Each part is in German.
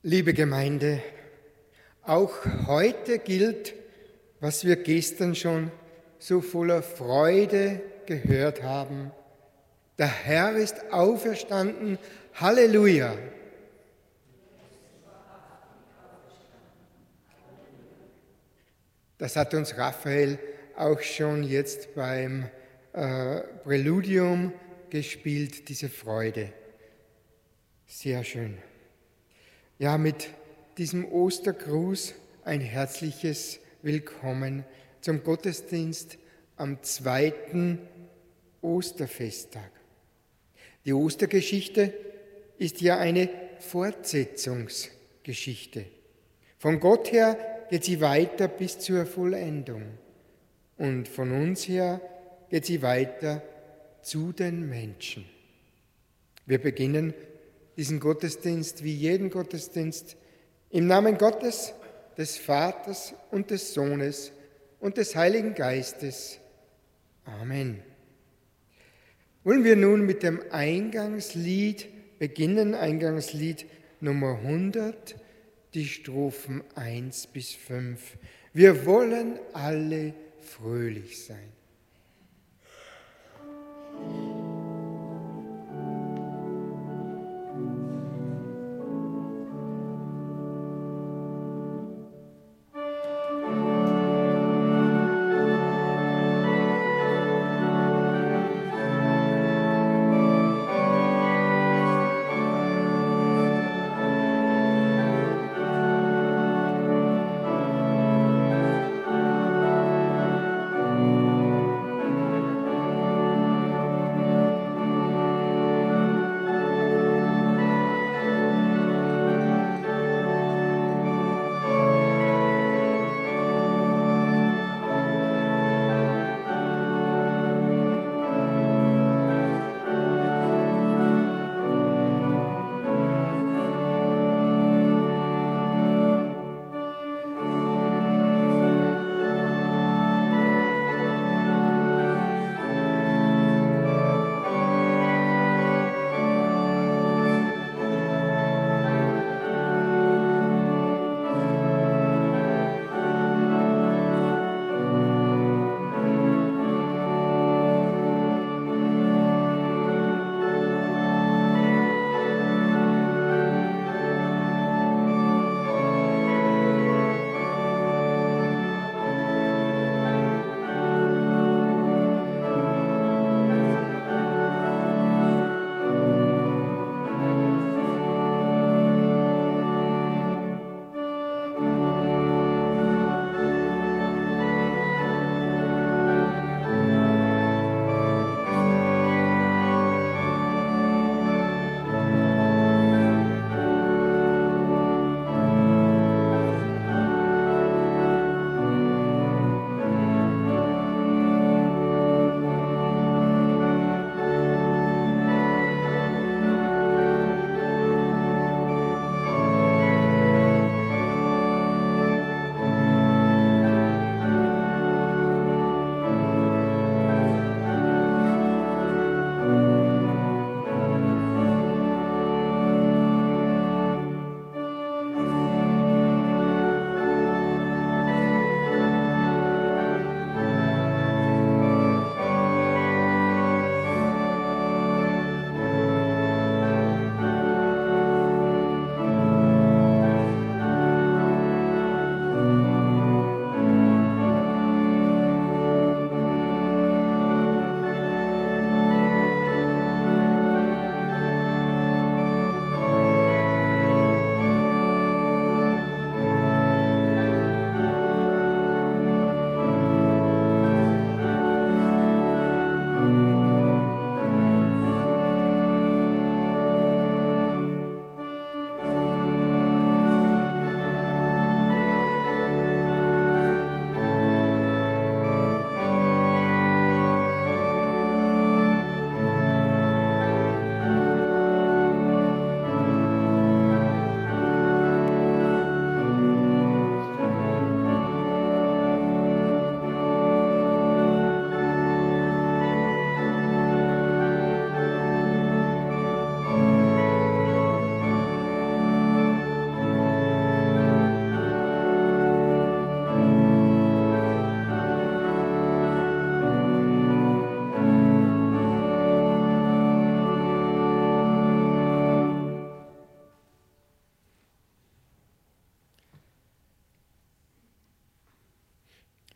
Liebe Gemeinde, auch heute gilt, was wir gestern schon so voller Freude gehört haben. Der Herr ist auferstanden. Halleluja! Das hat uns Raphael auch schon jetzt beim Präludium gespielt, diese Freude. Sehr schön. Ja, mit diesem Ostergruß ein herzliches Willkommen zum Gottesdienst am zweiten Osterfesttag. Die Ostergeschichte ist ja eine Fortsetzungsgeschichte. Von Gott her geht sie weiter bis zur Vollendung und von uns her geht sie weiter zu den Menschen. Wir beginnen diesen Gottesdienst wie jeden Gottesdienst im Namen Gottes, des Vaters und des Sohnes und des Heiligen Geistes. Amen. Wollen wir nun mit dem Eingangslied beginnen, Eingangslied Nummer 100, die Strophen 1 bis 5. Wir wollen alle fröhlich sein.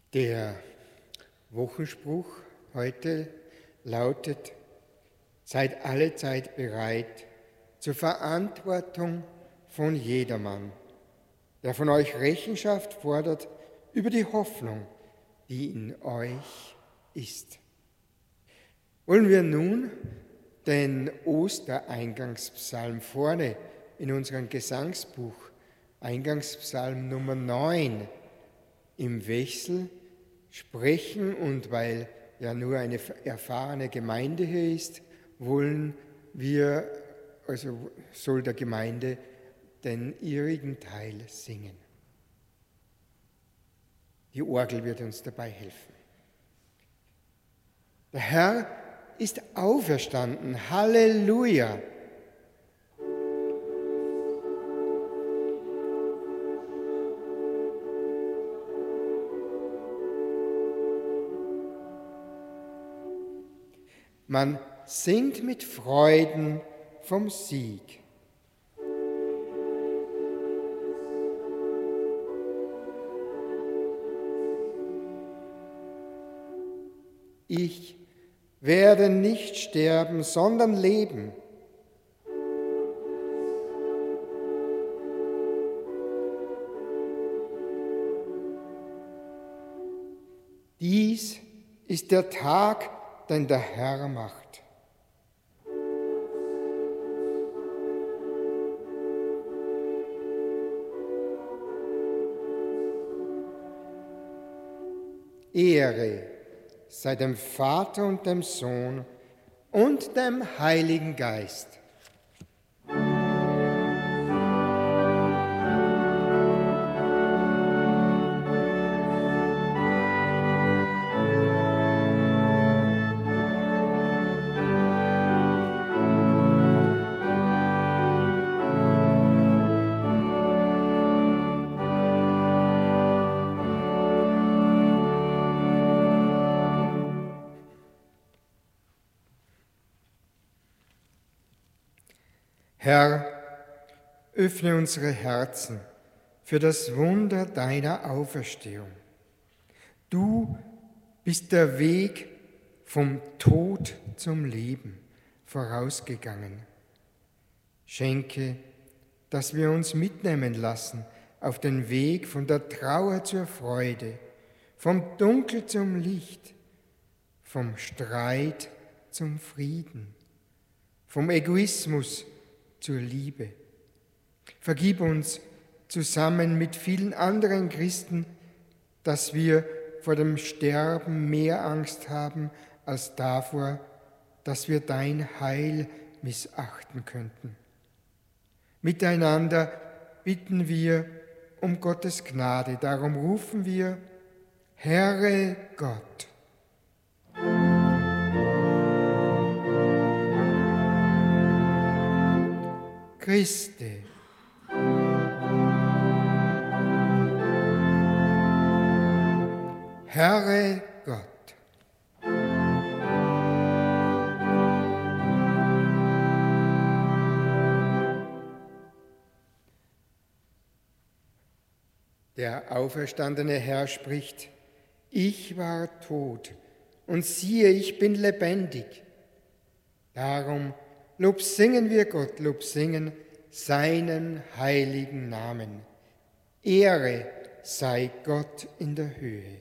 Der Wochenspruch heute lautet: Seid alle Zeit bereit zur Verantwortung von jedermann, der von euch Rechenschaft fordert über die Hoffnung, die in euch ist. Wollen wir nun den Ostereingangspsalm vorne in unserem Gesangsbuch, Eingangspsalm Nummer 9, im Wechsel sprechen, und weil ja nur eine erfahrene Gemeinde hier ist, soll der Gemeinde den ihrigen Teil singen. Die Orgel wird uns dabei helfen. Der Herr ist auferstanden. Halleluja! Man singt mit Freuden vom Sieg. Ich werde nicht sterben, sondern leben. Dies ist der Tag, den der Herr macht. Ehre sei dem Vater und dem Sohn und dem Heiligen Geist. Herr, öffne unsere Herzen für das Wunder deiner Auferstehung. Du bist der Weg vom Tod zum Leben vorausgegangen. Schenke, dass wir uns mitnehmen lassen auf den Weg von der Trauer zur Freude, vom Dunkel zum Licht, vom Streit zum Frieden, vom Egoismus zur Liebe. Vergib uns zusammen mit vielen anderen Christen, dass wir vor dem Sterben mehr Angst haben als davor, dass wir dein Heil missachten könnten. Miteinander bitten wir um Gottes Gnade, darum rufen wir: Herre Gott. Christe. Herre Gott. Der auferstandene Herr spricht: Ich war tot, und siehe, ich bin lebendig. Darum Lob singen wir Gott, Lob singen seinen heiligen Namen. Ehre sei Gott in der Höhe.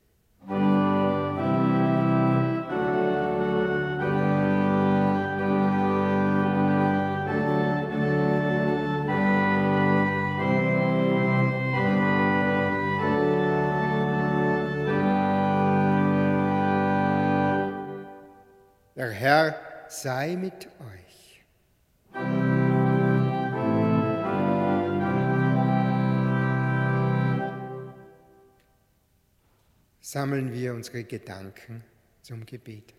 Der Herr sei mit euch. Sammeln wir unsere Gedanken zum Gebet.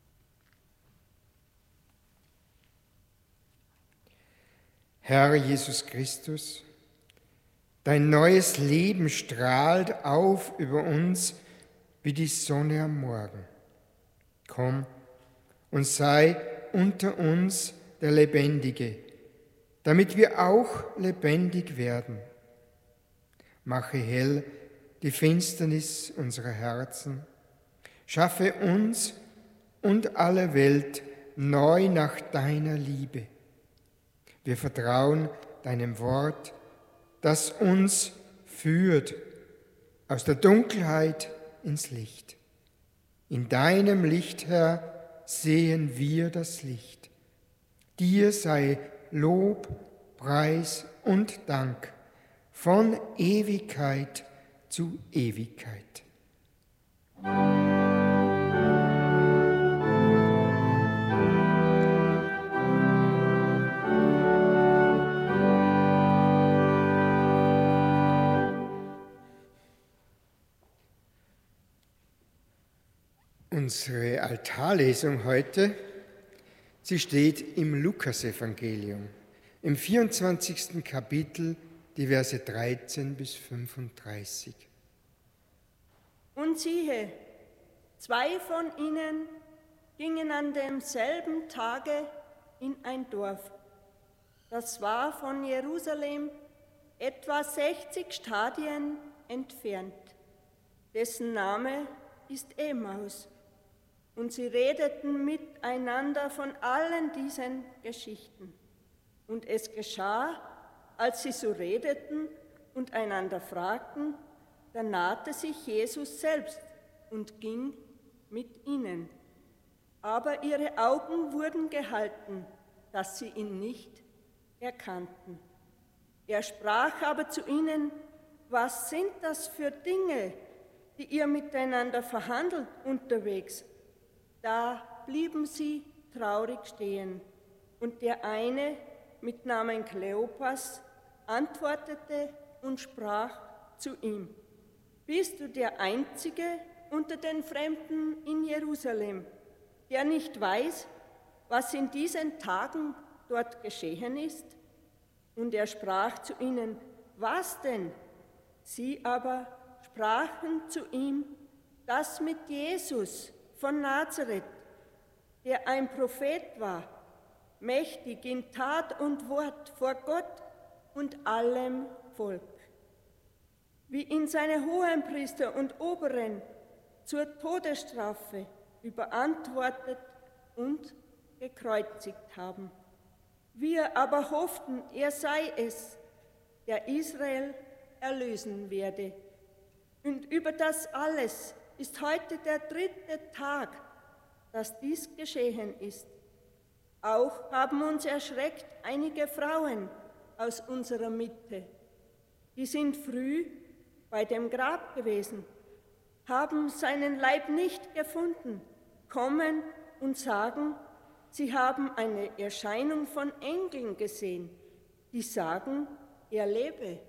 Herr Jesus Christus, dein neues Leben strahlt auf über uns wie die Sonne am Morgen. Komm und sei unter uns der Lebendige, damit wir auch lebendig werden. Mache hell die Finsternis unserer Herzen. Schaffe uns und alle Welt neu nach deiner Liebe. Wir vertrauen deinem Wort, das uns führt aus der Dunkelheit ins Licht. In deinem Licht, Herr, sehen wir das Licht. Dir sei Lob, Preis und Dank von Ewigkeit zu Ewigkeit. Unsere Altarlesung heute, sie steht im Lukasevangelium, im 24. Kapitel, die Verse 13 bis 35. Und siehe, 2 von ihnen gingen an demselben Tage in ein Dorf. Das war von Jerusalem etwa 60 Stadien entfernt. Dessen Name ist Emmaus. Und sie redeten miteinander von allen diesen Geschichten. Und es geschah, als sie so redeten und einander fragten, da nahte sich Jesus selbst und ging mit ihnen. Aber ihre Augen wurden gehalten, dass sie ihn nicht erkannten. Er sprach aber zu ihnen: Was sind das für Dinge, die ihr miteinander verhandelt unterwegs? Da blieben sie traurig stehen. Und der eine mit Namen Kleopas antwortete und sprach zu ihm: Bist du der Einzige unter den Fremden in Jerusalem, der nicht weiß, was in diesen Tagen dort geschehen ist? Und er sprach zu ihnen: Was denn? Sie aber sprachen zu ihm: Das mit Jesus von Nazareth, der ein Prophet war, mächtig in Tat und Wort vor Gott und allem Volk, wie ihn seine Hohenpriester und Oberen zur Todesstrafe überantwortet und gekreuzigt haben. Wir aber hofften, er sei es, der Israel erlösen werde. Und über das alles ist heute der 3. Tag, dass dies geschehen ist. Auch haben uns erschreckt einige Frauen aus unserer Mitte. Die sind früh bei dem Grab gewesen, haben seinen Leib nicht gefunden, kommen und sagen, sie haben eine Erscheinung von Engeln gesehen, die sagen, er lebe.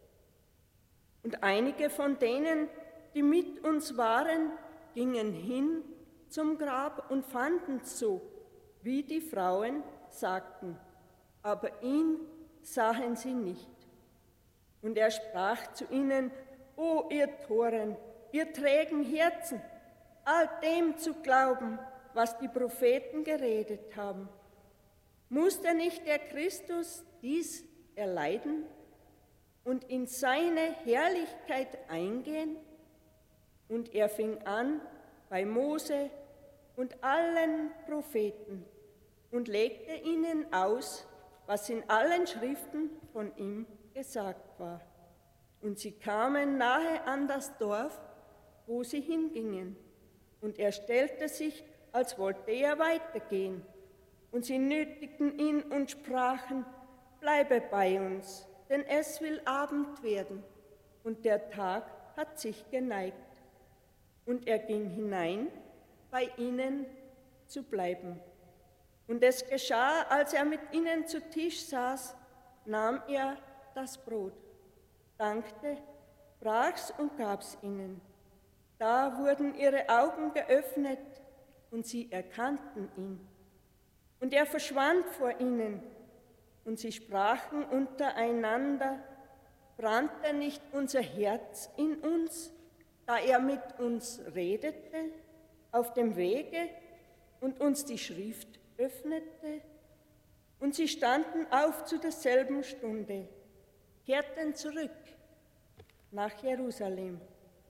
Und einige von denen, die mit uns waren, gingen hin zum Grab und fanden es so, wie die Frauen sagten, aber ihn sahen sie nicht. Und er sprach zu ihnen: O ihr Toren, ihr trägen Herzen, all dem zu glauben, was die Propheten geredet haben. Musste nicht der Christus dies erleiden und in seine Herrlichkeit eingehen? Und er fing an bei Mose und allen Propheten und legte ihnen aus, was in allen Schriften von ihm gesagt war. Und sie kamen nahe an das Dorf, wo sie hingingen. Und er stellte sich, als wollte er weitergehen. Und sie nötigten ihn und sprachen: Bleibe bei uns, denn es will Abend werden, und der Tag hat sich geneigt. Und er ging hinein, bei ihnen zu bleiben. Und es geschah, als er mit ihnen zu Tisch saß, nahm er das Brot, dankte, brach's und gab's ihnen. Da wurden ihre Augen geöffnet und sie erkannten ihn. Und er verschwand vor ihnen und sie sprachen untereinander: Brannte nicht unser Herz in uns, da er mit uns redete auf dem Wege und uns die Schrift öffnete? Und sie standen auf zu derselben Stunde, kehrten zurück nach Jerusalem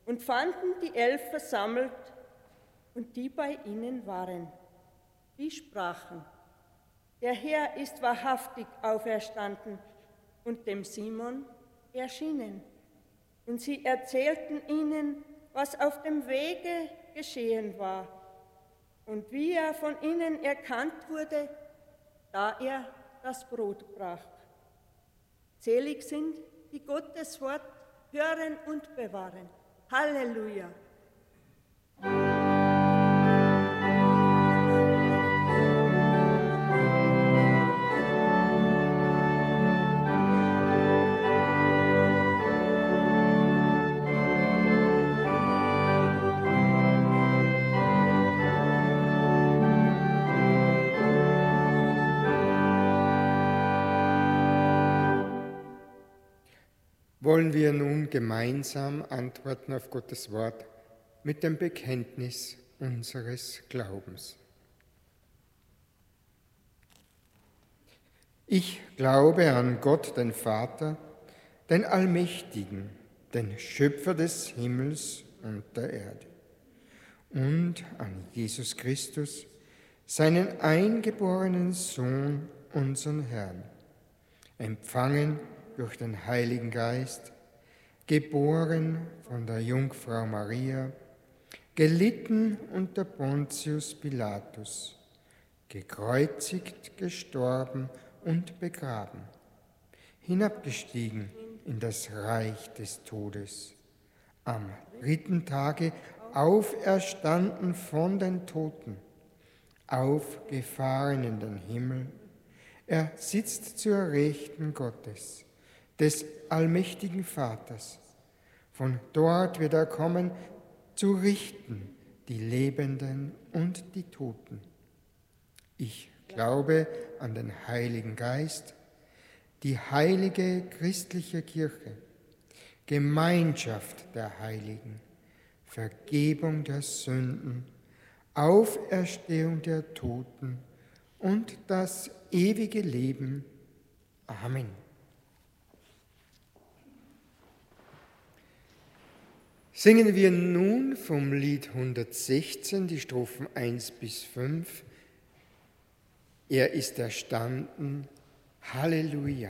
und fanden die 11 versammelt und die bei ihnen waren. Die sprachen: Der Herr ist wahrhaftig auferstanden und dem Simon erschienen. Und sie erzählten ihnen, was auf dem Wege geschehen war und wie er von ihnen erkannt wurde, da er das Brot brach. Selig sind, die Gottes Wort hören und bewahren. Halleluja! Wollen wir nun gemeinsam antworten auf Gottes Wort mit dem Bekenntnis unseres Glaubens. Ich glaube an Gott, den Vater, den Allmächtigen, den Schöpfer des Himmels und der Erde, und an Jesus Christus, seinen eingeborenen Sohn, unseren Herrn, empfangen durch den Heiligen Geist, geboren von der Jungfrau Maria, gelitten unter Pontius Pilatus, gekreuzigt, gestorben und begraben, hinabgestiegen in das Reich des Todes, am 3. Tage auferstanden von den Toten, aufgefahren in den Himmel, er sitzt zur Rechten Gottes, des allmächtigen Vaters. Von dort wird er kommen, zu richten die Lebenden und die Toten. Ich glaube an den Heiligen Geist, die heilige christliche Kirche, Gemeinschaft der Heiligen, Vergebung der Sünden, Auferstehung der Toten und das ewige Leben. Amen. Singen wir nun vom Lied 116, die Strophen 1 bis 5. Er ist erstanden, Halleluja.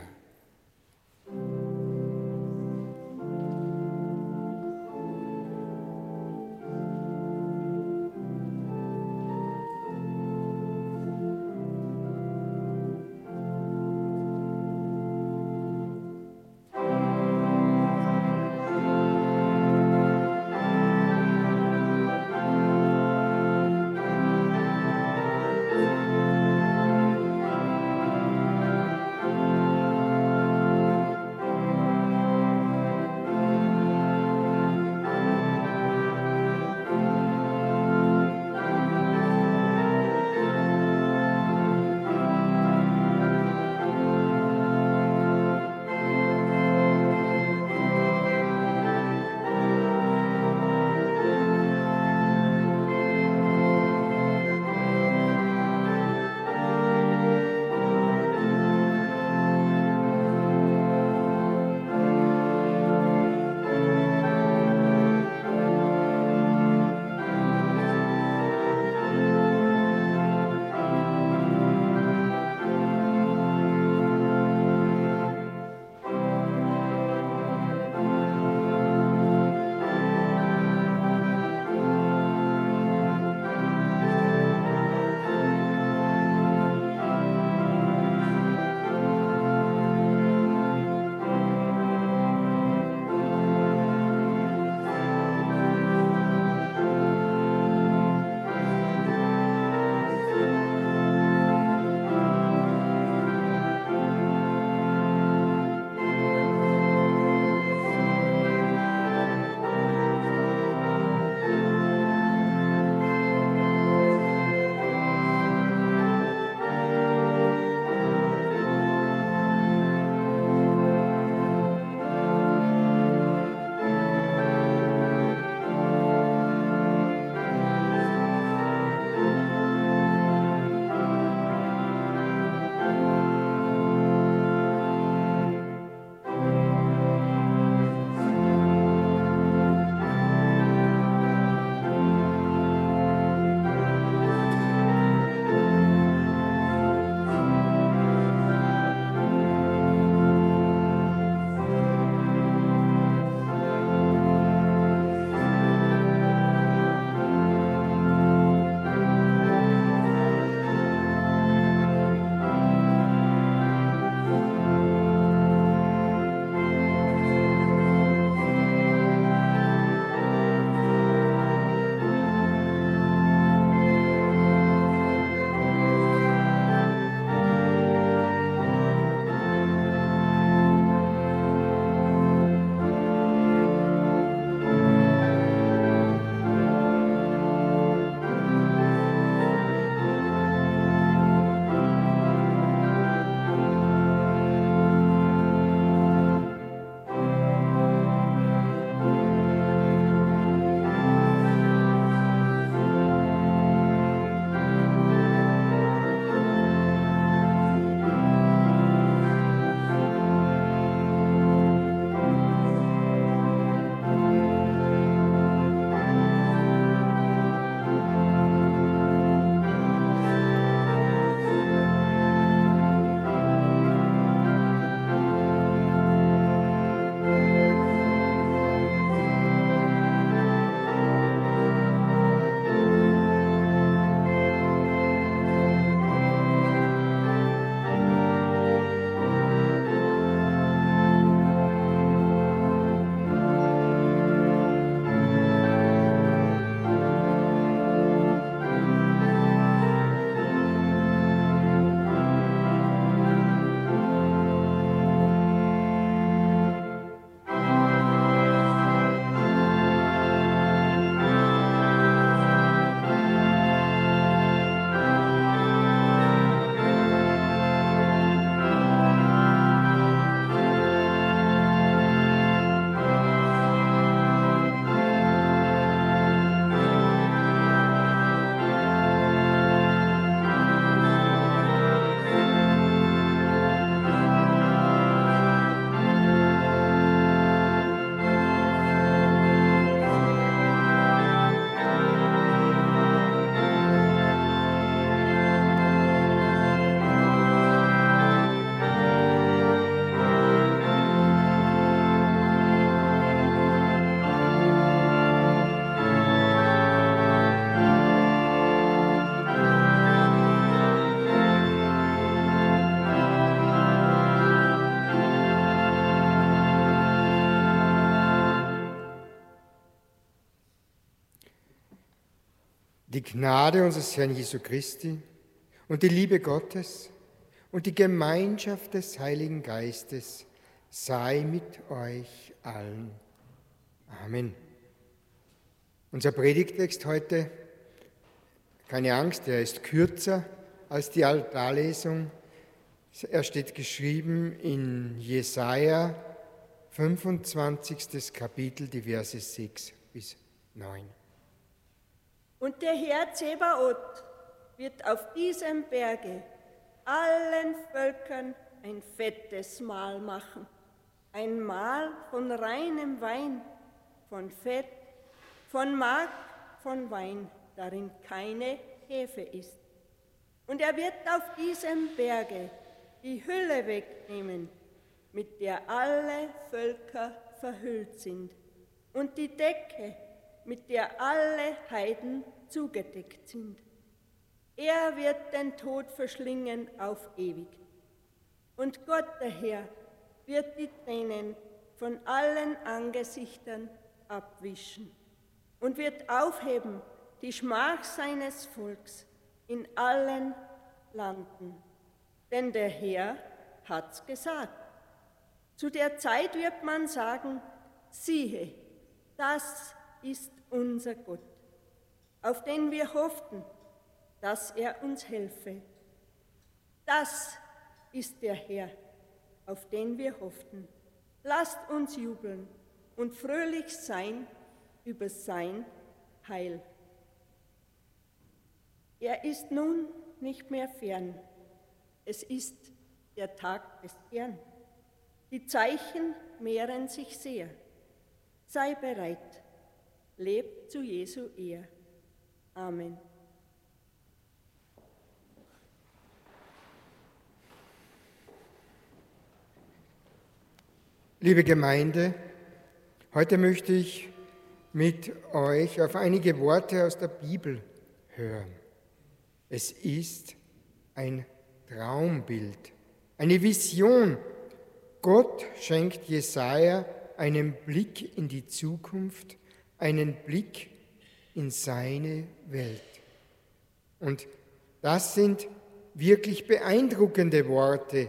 Die Gnade unseres Herrn Jesu Christi und die Liebe Gottes und die Gemeinschaft des Heiligen Geistes sei mit euch allen. Amen. Unser Predigtext heute, keine Angst, er ist kürzer als die Altarlesung. Er steht geschrieben in Jesaja 25. Kapitel, die Verse 6 bis 9. Und der Herr Zebaoth wird auf diesem Berge allen Völkern ein fettes Mahl machen. Ein Mahl von reinem Wein, von Fett, von Mark, von Wein, darin keine Hefe ist. Und er wird auf diesem Berge die Hülle wegnehmen, mit der alle Völker verhüllt sind, und die Decke, mit der alle Heiden zugedeckt sind. Er wird den Tod verschlingen auf ewig. Und Gott, der Herr, wird die Tränen von allen Angesichtern abwischen und wird aufheben die Schmach seines Volks in allen Landen. Denn der Herr hat's gesagt. Zu der Zeit wird man sagen, siehe, das ist unser Gott, auf den wir hofften, dass er uns helfe. Das ist der Herr, auf den wir hofften. Lasst uns jubeln und fröhlich sein über sein Heil. Er ist nun nicht mehr fern. Es ist der Tag des Herrn. Die Zeichen mehren sich sehr. Sei bereit. Lebt zu Jesu Ehr. Amen. Liebe Gemeinde, heute möchte ich mit euch auf einige Worte aus der Bibel hören. Es ist ein Traumbild, eine Vision. Gott schenkt Jesaja einen Blick in die Zukunft, einen Blick in seine Welt. Und das sind wirklich beeindruckende Worte.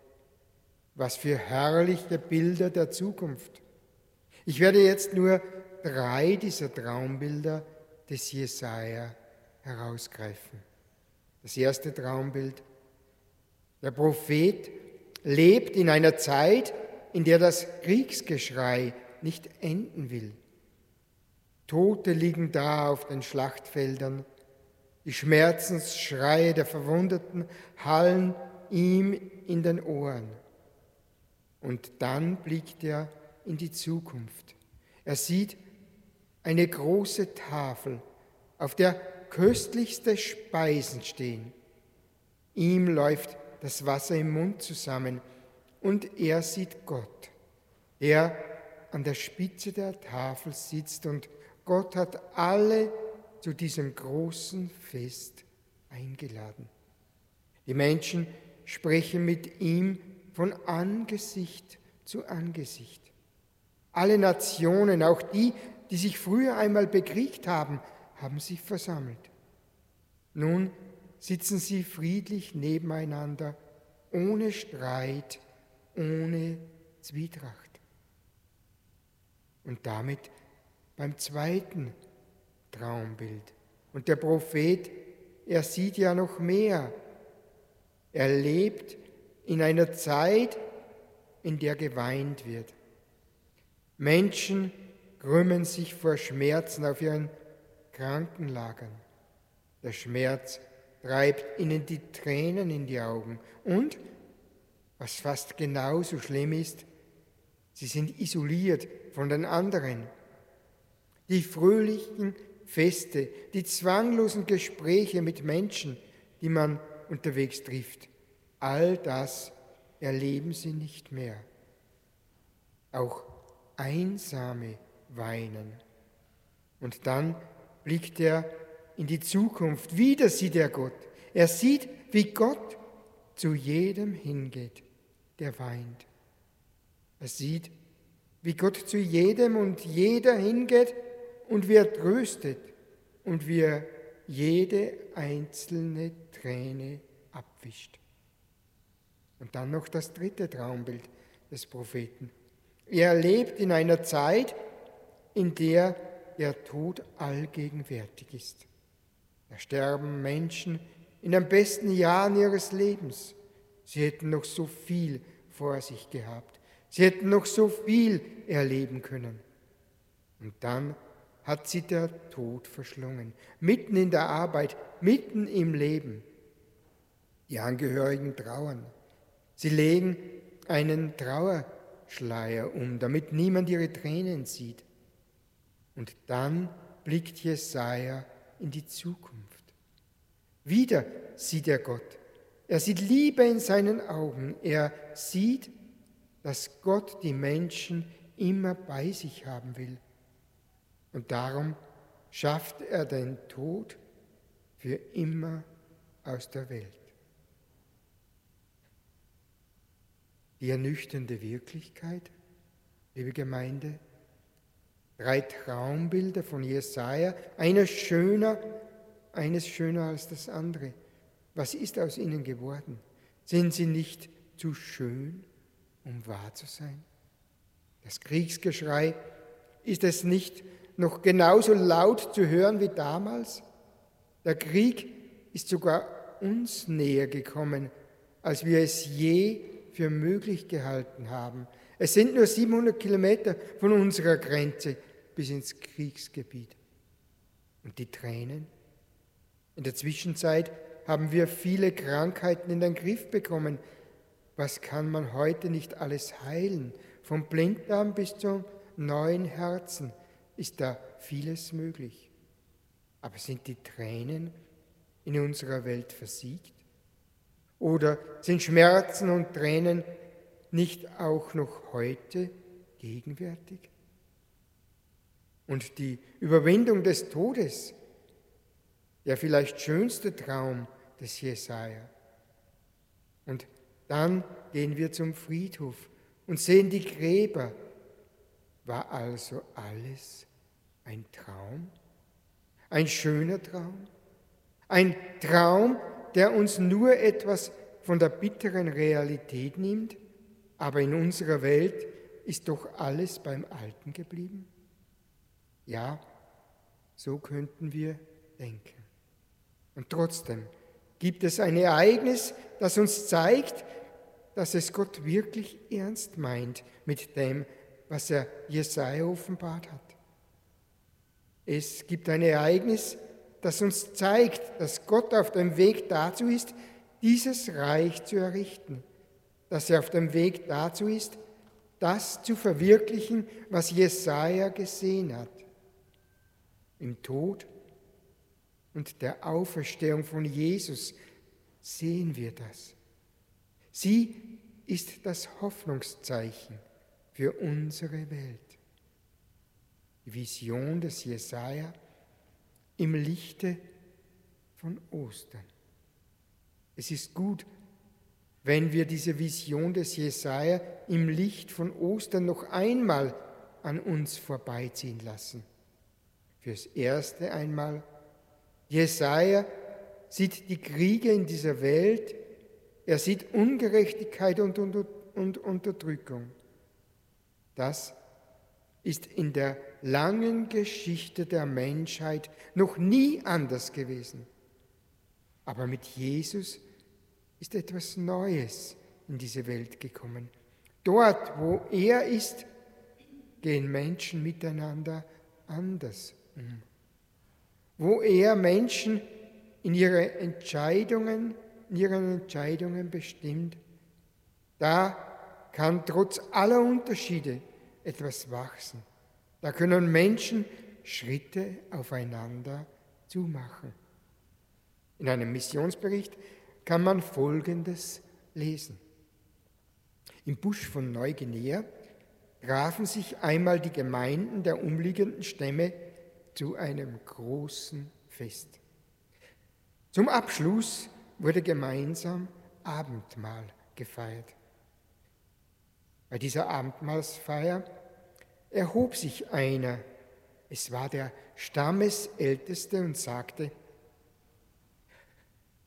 Was für herrliche Bilder der Zukunft. Ich werde jetzt nur 3 dieser Traumbilder des Jesaja herausgreifen. Das erste Traumbild: Der Prophet lebt in einer Zeit, in der das Kriegsgeschrei nicht enden will. Tote liegen da auf den Schlachtfeldern, die Schmerzensschreie der Verwundeten hallen ihm in den Ohren. Und dann blickt er in die Zukunft. Er sieht eine große Tafel, auf der köstlichste Speisen stehen. Ihm läuft das Wasser im Mund zusammen und er sieht Gott, der an der Spitze der Tafel sitzt, und Gott hat alle zu diesem großen Fest eingeladen. Die Menschen sprechen mit ihm von Angesicht zu Angesicht. Alle Nationen, auch die, die sich früher einmal bekriegt haben, haben sich versammelt. Nun sitzen sie friedlich nebeneinander, ohne Streit, ohne Zwietracht. Und damit beim zweiten Traumbild. Und der Prophet, er sieht ja noch mehr. Er lebt in einer Zeit, in der geweint wird. Menschen krümmen sich vor Schmerzen auf ihren Krankenlagern. Der Schmerz treibt ihnen die Tränen in die Augen. Und, was fast genauso schlimm ist, sie sind isoliert von den anderen. Die fröhlichen Feste, die zwanglosen Gespräche mit Menschen, die man unterwegs trifft, all das erleben sie nicht mehr. Auch Einsame weinen. Und dann blickt er in die Zukunft. Wieder sieht er Gott. Er sieht, wie Gott zu jedem hingeht, der weint. Er sieht, wie Gott zu jedem und jeder hingeht und wie er tröstet und wie er jede einzelne Träne abwischt. Und dann noch das dritte Traumbild des Propheten. Er lebt in einer Zeit, in der der Tod allgegenwärtig ist. Da sterben Menschen in den besten Jahren ihres Lebens. Sie hätten noch so viel vor sich gehabt. Sie hätten noch so viel erleben können. Und dann hat sie der Tod verschlungen, mitten in der Arbeit, mitten im Leben. Die Angehörigen trauern. Sie legen einen Trauerschleier um, damit niemand ihre Tränen sieht. Und dann blickt Jesaja in die Zukunft. Wieder sieht er Gott. Er sieht Liebe in seinen Augen. Er sieht, dass Gott die Menschen immer bei sich haben will. Und darum schafft er den Tod für immer aus der Welt. Die ernüchternde Wirklichkeit, liebe Gemeinde, 3 Traumbilder von Jesaja, eines schöner als das andere. Was ist aus ihnen geworden? Sind sie nicht zu schön, um wahr zu sein? Das Kriegsgeschrei, ist es nicht noch genauso laut zu hören wie damals? Der Krieg ist sogar uns näher gekommen, als wir es je für möglich gehalten haben. Es sind nur 700 Kilometer von unserer Grenze bis ins Kriegsgebiet. Und die Tränen? In der Zwischenzeit haben wir viele Krankheiten in den Griff bekommen. Was kann man heute nicht alles heilen? Vom Blinddarm bis zum neuen Herzen ist da vieles möglich. Aber sind die Tränen in unserer Welt versiegt? Oder sind Schmerzen und Tränen nicht auch noch heute gegenwärtig? Und die Überwindung des Todes, der vielleicht schönste Traum des Jesaja. Und dann gehen wir zum Friedhof und sehen die Gräber. War also alles ein Traum? Ein schöner Traum? Ein Traum, der uns nur etwas von der bitteren Realität nimmt, aber in unserer Welt ist doch alles beim Alten geblieben? Ja, so könnten wir denken. Und trotzdem gibt es ein Ereignis, das uns zeigt, dass es Gott wirklich ernst meint mit dem, was er Jesaja offenbart hat. Es gibt ein Ereignis, das uns zeigt, dass Gott auf dem Weg dazu ist, dieses Reich zu errichten, dass er auf dem Weg dazu ist, das zu verwirklichen, was Jesaja gesehen hat. Im Tod und der Auferstehung von Jesus sehen wir das. Sie ist das Hoffnungszeichen für unsere Welt. Die Vision des Jesaja im Lichte von Ostern. Es ist gut, wenn wir diese Vision des Jesaja im Licht von Ostern noch einmal an uns vorbeiziehen lassen. Fürs Erste einmal, Jesaja sieht die Kriege in dieser Welt, er sieht Ungerechtigkeit und Unterdrückung. Das ist in der langen Geschichte der Menschheit noch nie anders gewesen. Aber mit Jesus ist etwas Neues in diese Welt gekommen. Dort, wo er ist, gehen Menschen miteinander anders um. Wo er Menschen in ihren Entscheidungen bestimmt, da kann trotz aller Unterschiede etwas wachsen. Da können Menschen Schritte aufeinander zumachen. In einem Missionsbericht kann man Folgendes lesen. Im Busch von Neuguinea trafen sich einmal die Gemeinden der umliegenden Stämme zu einem großen Fest. Zum Abschluss wurde gemeinsam Abendmahl gefeiert. Bei dieser Abendmahlsfeier erhob sich einer, es war der Stammesälteste, und sagte: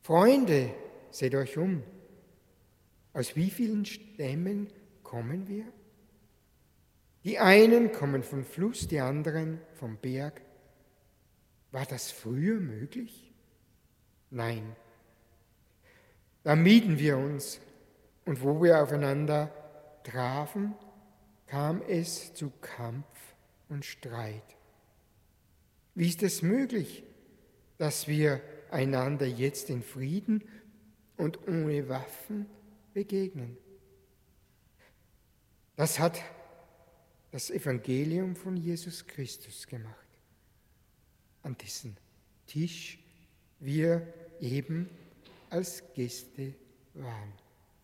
Freunde, seht euch um. Aus wie vielen Stämmen kommen wir? Die einen kommen vom Fluss, die anderen vom Berg. War das früher möglich? Nein. Da mieden wir uns, und wo wir aufeinander trafen, kam es zu Kampf und Streit. Wie ist es möglich, dass wir einander jetzt in Frieden und ohne Waffen begegnen? Das hat das Evangelium von Jesus Christus gemacht, an dessen Tisch wir eben als Gäste waren.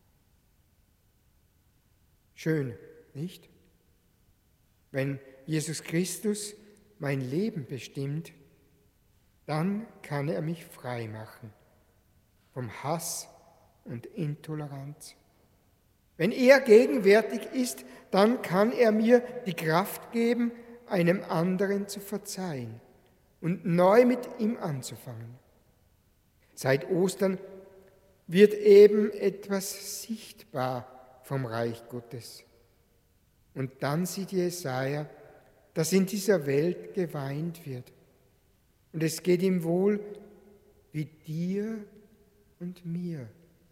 Schön, nicht? Wenn Jesus Christus mein Leben bestimmt, dann kann er mich frei machen vom Hass und Intoleranz. Wenn er gegenwärtig ist, dann kann er mir die Kraft geben, einem anderen zu verzeihen und neu mit ihm anzufangen. Seit Ostern wird eben etwas sichtbar vom Reich Gottes. Und dann sieht Jesaja, dass in dieser Welt geweint wird. Und es geht ihm wohl wie dir und mir.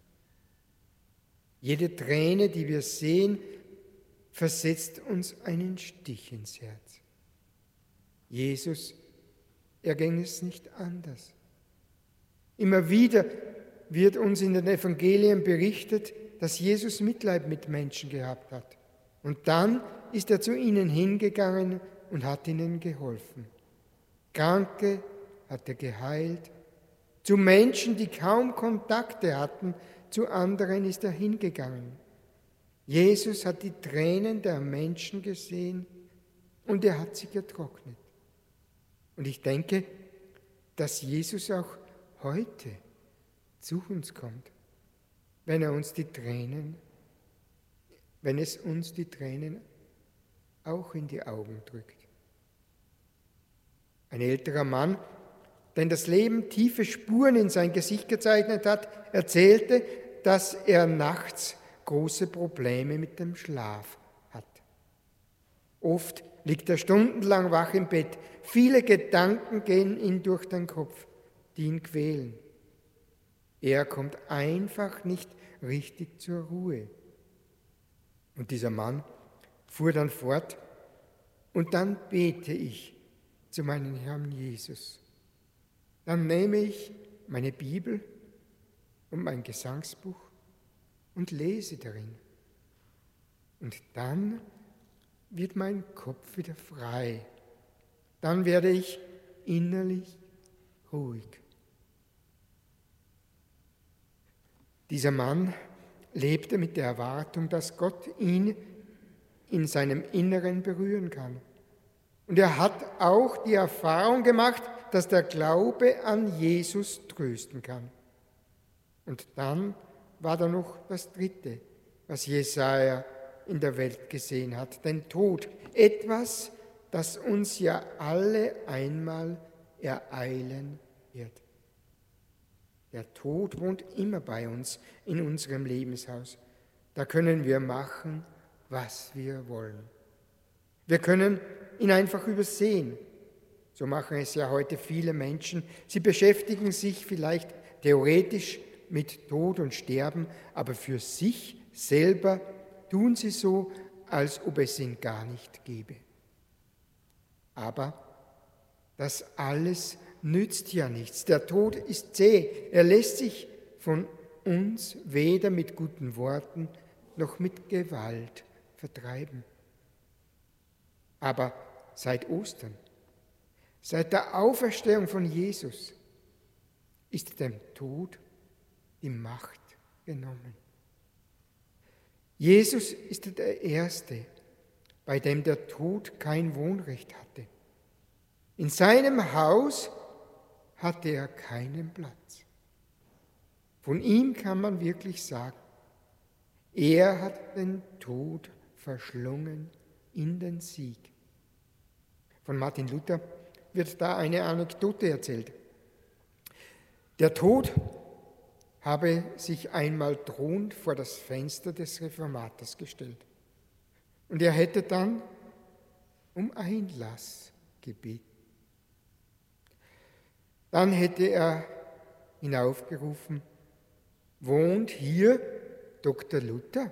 Jede Träne, die wir sehen, versetzt uns einen Stich ins Herz. Jesus erging es nicht anders. Immer wieder wird uns in den Evangelien berichtet, dass Jesus Mitleid mit Menschen gehabt hat. Und dann ist er zu ihnen hingegangen und hat ihnen geholfen. Kranke hat er geheilt. Zu Menschen, die kaum Kontakte hatten, zu anderen ist er hingegangen. Jesus hat die Tränen der Menschen gesehen und er hat sie getrocknet. Und ich denke, dass Jesus auch heute zu uns kommt, wenn es uns die Tränen auch in die Augen drückt. Ein älterer Mann, den das Leben tiefe Spuren in sein Gesicht gezeichnet hat, erzählte, dass er nachts große Probleme mit dem Schlaf hat. Oft liegt er stundenlang wach im Bett. Viele Gedanken gehen ihm durch den Kopf, die ihn quälen. Er kommt einfach nicht richtig zur Ruhe. Und dieser Mann fuhr dann fort, und dann bete ich zu meinem Herrn Jesus. Dann nehme ich meine Bibel und mein Gesangsbuch und lese darin. Und dann wird mein Kopf wieder frei. Dann werde ich innerlich ruhig. Dieser Mann lebte mit der Erwartung, dass Gott ihn in seinem Inneren berühren kann. Und er hat auch die Erfahrung gemacht, dass der Glaube an Jesus trösten kann. Und dann war da noch das Dritte, was Jesaja in der Welt gesehen hat, den Tod. Etwas, das uns ja alle einmal ereilen wird. Der Tod wohnt immer bei uns in unserem Lebenshaus. Da können wir machen, was wir wollen. Wir können ihn einfach übersehen. So machen es ja heute viele Menschen. Sie beschäftigen sich vielleicht theoretisch mit Tod und Sterben, aber für sich selber tun sie so, als ob es ihn gar nicht gäbe. Aber das alles nützt ja nichts. Der Tod ist zäh. Er lässt sich von uns weder mit guten Worten noch mit Gewalt vertreiben. Aber seit Ostern, seit der Auferstehung von Jesus, ist dem Tod die Macht genommen. Jesus ist der Erste, bei dem der Tod kein Wohnrecht hatte. In seinem Haus hatte er keinen Platz. Von ihm kann man wirklich sagen, er hat den Tod verschlungen in den Sieg. Von Martin Luther wird da eine Anekdote erzählt. Der Tod habe sich einmal drohend vor das Fenster des Reformators gestellt. Und er hätte dann um Einlass gebeten. Dann hätte er hinaufgerufen: Wohnt hier Dr. Luther?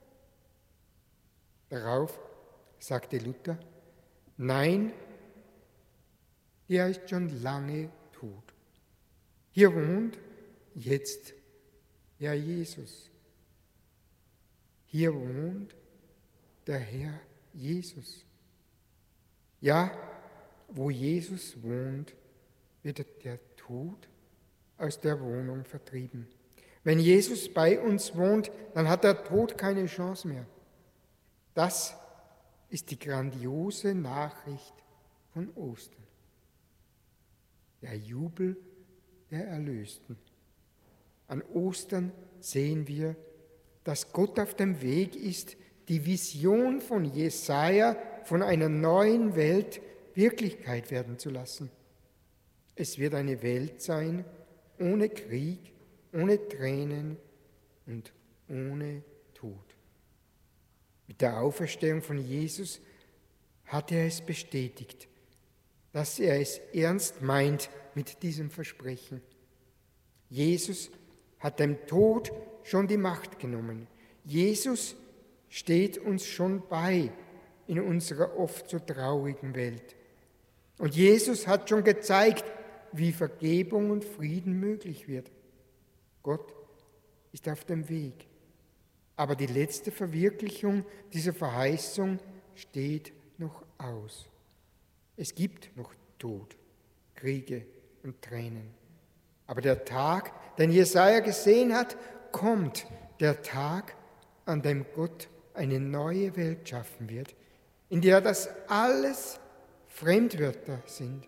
Darauf sagte Luther: Nein, der ist schon lange tot. Hier wohnt jetzt der Jesus. Hier wohnt der Herr Jesus. Ja, wo Jesus wohnt, wird der Tod aus der Wohnung vertrieben. Wenn Jesus bei uns wohnt, dann hat der Tod keine Chance mehr. Das ist die grandiose Nachricht von Ostern. Der Jubel der Erlösten. An Ostern sehen wir, dass Gott auf dem Weg ist, die Vision von Jesaja von einer neuen Welt Wirklichkeit werden zu lassen. Es wird eine Welt sein, ohne Krieg, ohne Tränen und ohne Tod. Mit der Auferstehung von Jesus hat er es bestätigt, dass er es ernst meint mit diesem Versprechen. Jesus hat dem Tod schon die Macht genommen. Jesus steht uns schon bei in unserer oft so traurigen Welt. Und Jesus hat schon gezeigt, wie Vergebung und Frieden möglich wird. Gott ist auf dem Weg. Aber die letzte Verwirklichung dieser Verheißung steht noch aus. Es gibt noch Tod, Kriege und Tränen. Aber der Tag, den Jesaja gesehen hat, kommt, der Tag, an dem Gott eine neue Welt schaffen wird, in der das alles Fremdwörter sind.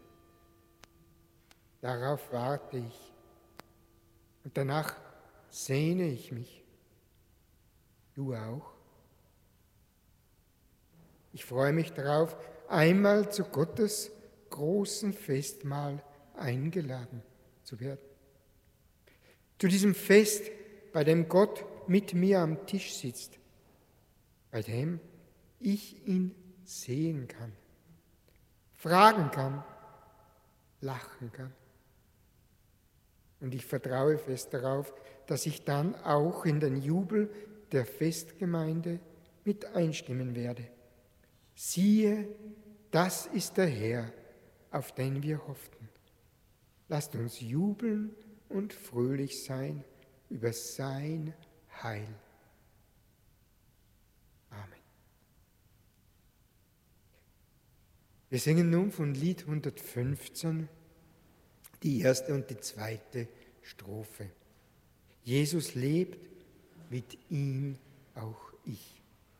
Darauf warte ich und danach sehne ich mich. Du auch? Ich freue mich darauf, einmal zu Gottes großen Festmahl eingeladen zu werden. Zu diesem Fest, bei dem Gott mit mir am Tisch sitzt, bei dem ich ihn sehen kann, fragen kann, lachen kann. Und ich vertraue fest darauf, dass ich dann auch in den Jubel der Festgemeinde mit einstimmen werde. Siehe, das ist der Herr, auf den wir hofften. Lasst uns jubeln und fröhlich sein über sein Heil. Amen. Wir singen nun von Lied 115 die erste und die zweite Strophe. Jesus lebt, mit ihm auch ich.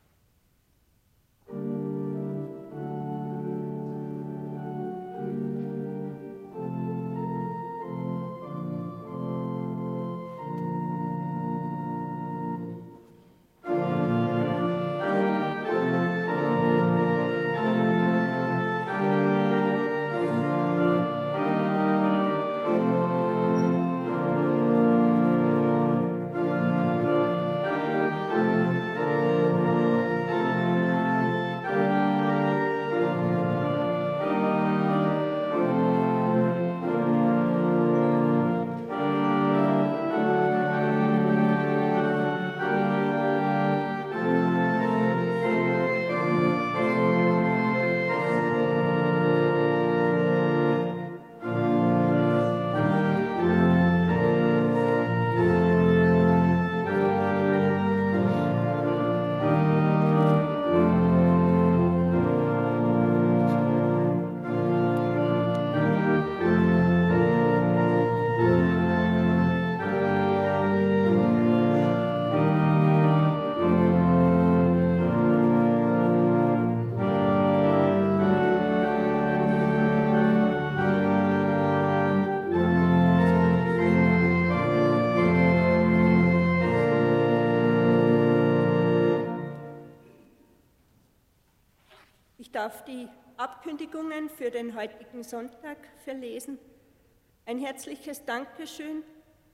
Ich darf die Abkündigungen für den heutigen Sonntag verlesen. Ein herzliches Dankeschön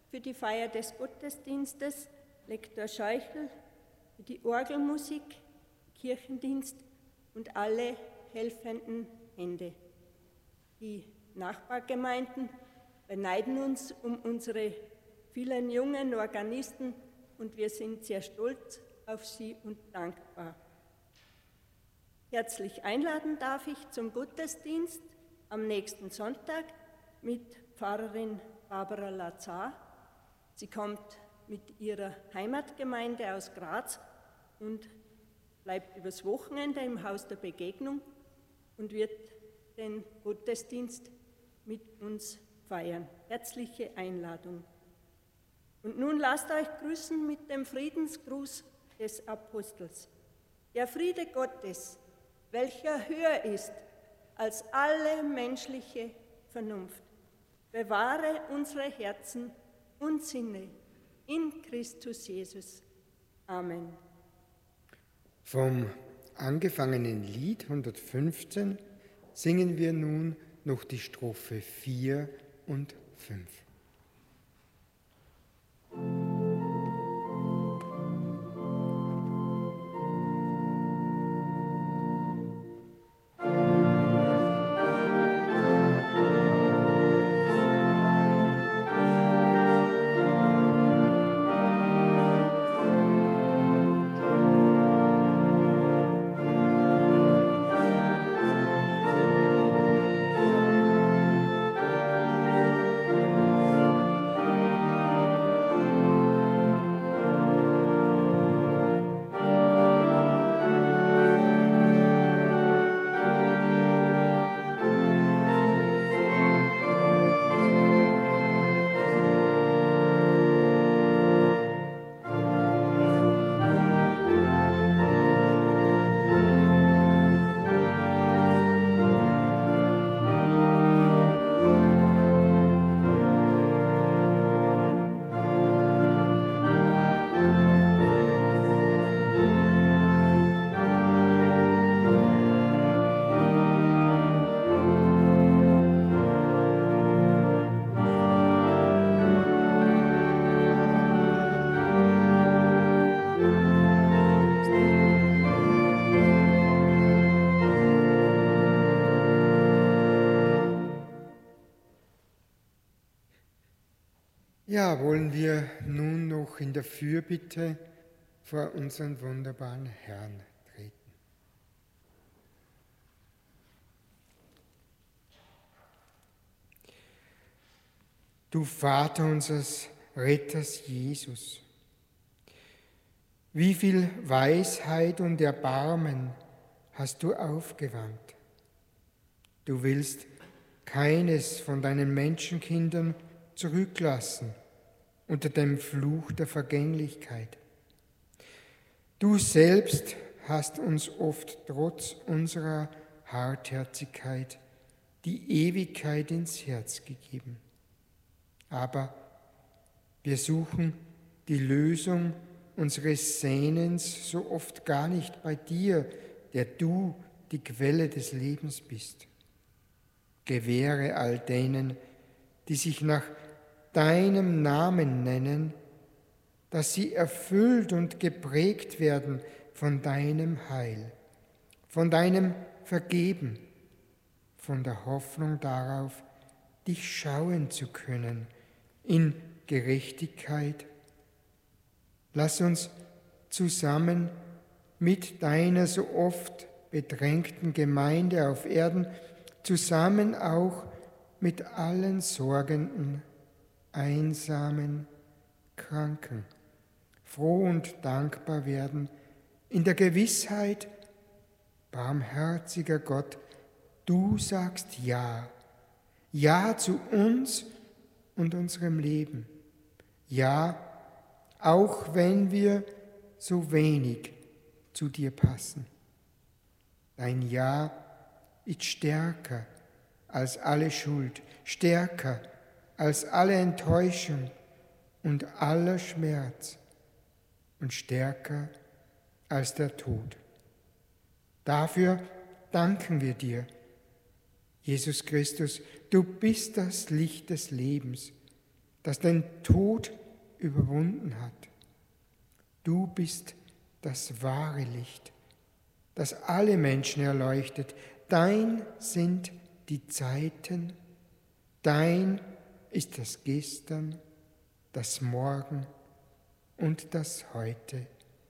für die Feier des Gottesdienstes, Lektor Scheuchel für die Orgelmusik, Kirchendienst und alle helfenden Hände. Die Nachbargemeinden beneiden uns um unsere vielen jungen Organisten und wir sind sehr stolz auf sie und dankbar. Herzlich einladen darf ich zum Gottesdienst am nächsten Sonntag mit Pfarrerin Barbara Lazar. Sie kommt mit ihrer Heimatgemeinde aus Graz und bleibt übers Wochenende im Haus der Begegnung und wird den Gottesdienst mit uns feiern. Herzliche Einladung. Und nun lasst euch grüßen mit dem Friedensgruß des Apostels. Der Friede Gottes, welcher höher ist als alle menschliche Vernunft, bewahre unsere Herzen und Sinne in Christus Jesus. Amen. Vom angefangenen Lied 115 singen wir nun noch die Strophe 4 und 5. Ja, wollen wir nun noch in der Fürbitte vor unseren wunderbaren Herrn treten. Du Vater unseres Retters Jesus, wie viel Weisheit und Erbarmen hast du aufgewandt. Du willst keines von deinen Menschenkindern zurücklassen unter dem Fluch der Vergänglichkeit. Du selbst hast uns oft trotz unserer Hartherzigkeit die Ewigkeit ins Herz gegeben. Aber wir suchen die Lösung unseres Sehnens so oft gar nicht bei dir, der du die Quelle des Lebens bist. Gewähre all denen, die sich nach deinem Namen nennen, dass sie erfüllt und geprägt werden von deinem Heil, von deinem Vergeben, von der Hoffnung darauf, dich schauen zu können in Gerechtigkeit. Lass uns zusammen mit deiner so oft bedrängten Gemeinde auf Erden, zusammen auch mit allen Sorgenden, Einsamen, Kranken, froh und dankbar werden, in der Gewissheit, barmherziger Gott, du sagst Ja, Ja zu uns und unserem Leben, Ja, auch wenn wir so wenig zu dir passen. Dein Ja ist stärker als alle Schuld, stärker als alle Enttäuschung und aller Schmerz und stärker als der Tod. Dafür danken wir dir, Jesus Christus, du bist das Licht des Lebens, das den Tod überwunden hat. Du bist das wahre Licht, das alle Menschen erleuchtet. Dein sind die Zeiten, dein ist das Gestern, das Morgen und das Heute.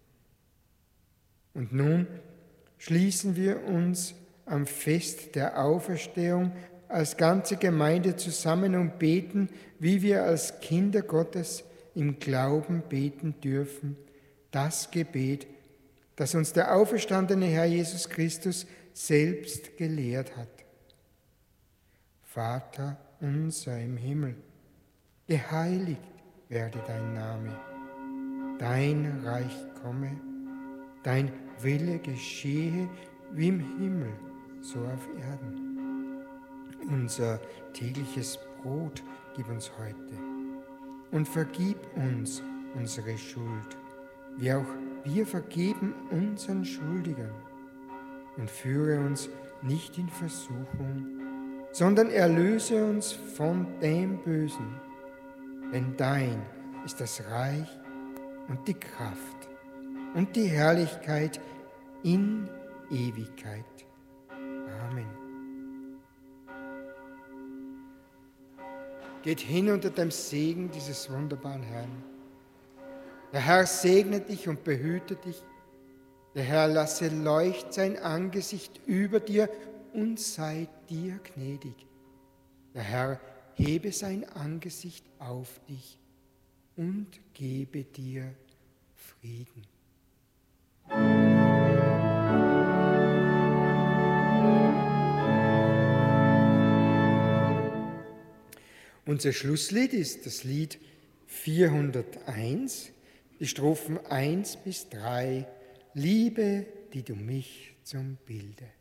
Und nun schließen wir uns am Fest der Auferstehung als ganze Gemeinde zusammen und beten, wie wir als Kinder Gottes im Glauben beten dürfen, das Gebet, das uns der auferstandene Herr Jesus Christus selbst gelehrt hat. Vater unser im Himmel, geheiligt werde dein Name, dein Reich komme, dein Wille geschehe wie im Himmel, so auf Erden. Unser tägliches Brot gib uns heute und vergib uns unsere Schuld, wie auch wir vergeben unseren Schuldigern. Und führe uns nicht in Versuchung, sondern erlöse uns von dem Bösen. Denn dein ist das Reich und die Kraft und die Herrlichkeit in Ewigkeit. Amen. Geht hin unter dem Segen dieses wunderbaren Herrn. Der Herr segne dich und behüte dich. Der Herr lasse leuchten sein Angesicht über dir und sei dir gnädig. Der Herr hebe sein Angesicht auf dich und gebe dir Frieden. Unser Schlusslied ist das Lied 401, die Strophen 1 bis 3, Liebe, die du mich zum Bilde.